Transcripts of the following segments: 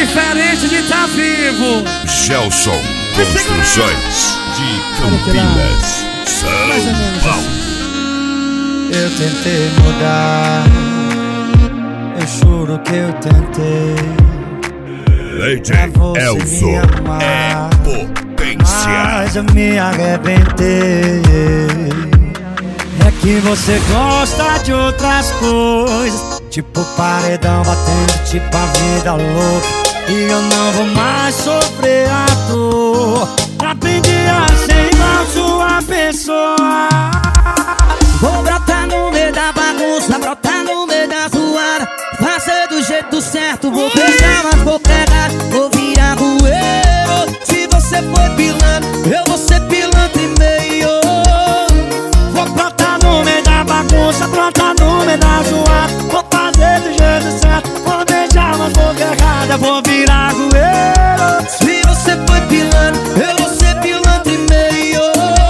diferente de tá vivo. Gelson Construções de Campinas, São Paulo. Eu tentei mudar, eu juro que eu tentei. DJ Elzo é potência. Mas eu me arrebentei. É que você gosta de outras coisas, tipo paredão batendo, tipo a vida louca. E eu não vou mais sofrer a dor. Aprendi a ser igual sua pessoa. Vou brotar no meio da bagunça, brotar no meio da zoada, fazer do jeito certo, vou beijar, mas vou pegar, vou virar rueiro. Se você foi pilantra, eu vou ser pilantra e meio. Vou brotar no meio da bagunça, brotar no meio da zoada, vou fazer do jeito certo, vou beijar, mas vou pegar, vou virar rueiro. Se você foi pilantra, eu vou ser pilantra e meio.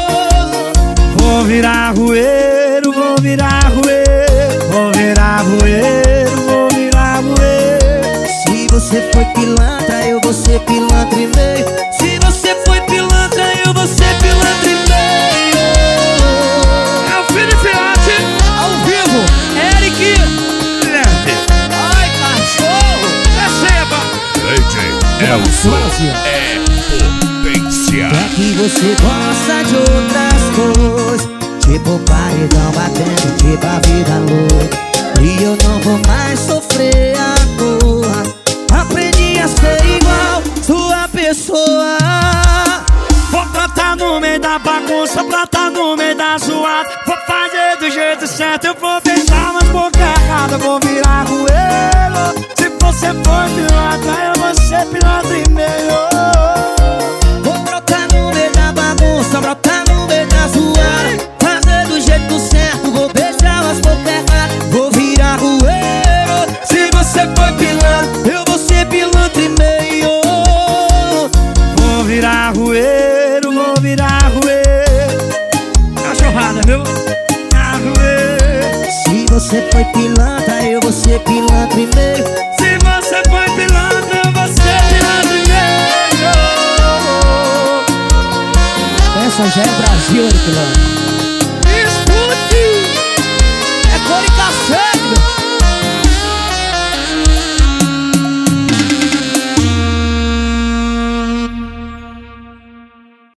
Vou virar rueiro, vou virar rueiro, vou virar rueiro, vou virar rueiro. Se você foi pilantra, eu vou ser pilantra e meio. Se você foi pilantra, eu vou ser pilantra e meio. É o Felipe Arte, ao vivo, Eric. Ai, cachorro, receba. DJ Elzo é potência. É que você gosta de outras coisas, tipo paredão batendo, tipo a vida louca. E eu não vou mais sofrer a dor. Aprendi a ser igual sua pessoa. Vou brotar no meio da bagunça, brotar no meio da zoada, vou fazer do jeito certo, eu vou beijar, mas boca errada, vou virar rueiro. Se você for pilantra, eu vou ser pilantra e meio. Vou brotar no meio da bagunça, brotar no meio da zoada, fazer do jeito certo, vou beijar, mas boca errada, vou virar rueiro. Se você foi pilantra, eu vou ser pilantra e meio. Vou virar rueiro, vou virar rueiro. Cachorrada, viu? Virar rueiro. Se você foi pilantra, eu vou ser pilantra e meio. Se você foi pilantra, eu vou ser pilantra e meio. Essa já é Brasil, pilantra.